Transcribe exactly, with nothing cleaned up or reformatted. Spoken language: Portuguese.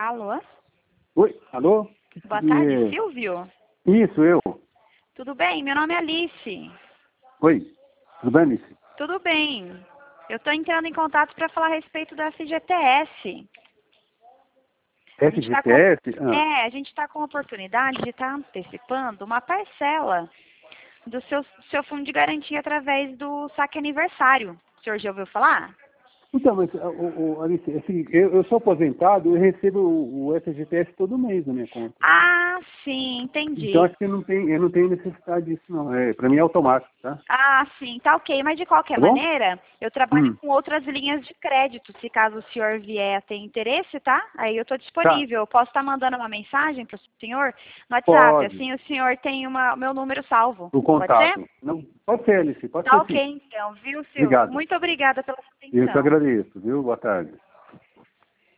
Alô? Oi, alô? Boa tarde, É, Silvio. Isso, eu. Tudo bem? Meu nome é Alice. Oi, tudo bem, Alice? Tudo bem. Eu estou entrando em contato para falar a respeito da F G T S. A gente tá com, F G T S? Ah, é, a gente está com a oportunidade de estar antecipando uma parcela do seu, seu fundo de garantia através do saque aniversário. O senhor já ouviu falar? então, mas, o, o, Alice, assim, eu, eu sou aposentado e recebo o, o F G T S todo mês na minha conta. Ah, sim, Então, entendi. acho que eu não tenho, eu não tenho necessidade disso, não. É, para mim é automático, tá? Ah, sim, tá ok. Mas de qualquer Tá bom? maneira, eu trabalho Hum, com outras linhas de crédito. Se caso o senhor vier a ter interesse, tá? Aí eu estou tá, disponível. Eu posso estar mandando uma mensagem para o senhor no WhatsApp. pode. Assim o senhor tem o meu número salvo. O Pode ser? contato. Não, pode ser, Alice, pode Tá ser ok, sim. então, viu, Silvio? Obrigado. Muito obrigada pela sua Eu te atenção. agradeço, viu? Boa tarde.